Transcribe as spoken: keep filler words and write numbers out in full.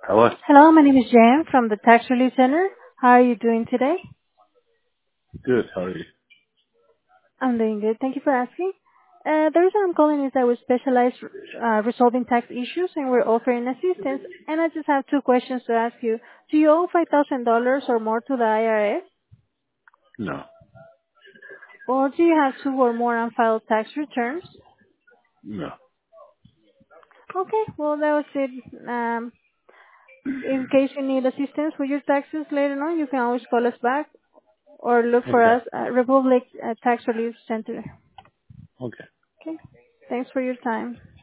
Hello? Hello, my name is Jan from the Tax Relief Center. How are you doing today? Good, how are you? I'm doing good. Thank you for asking. Uh, the reason I'm calling is that we specialize uh, resolving tax issues and we're offering assistance. And I just have two questions to ask you. Do you owe five thousand dollars or more to the I R S? No, Or do you have two or more unfiled tax returns? no. Okay, well that was it. Um, in case you need assistance with your taxes later on, you can always call us back or look for Okay, us at Republic uh, Tax Relief Center. okay. Okay. Thanks for your time.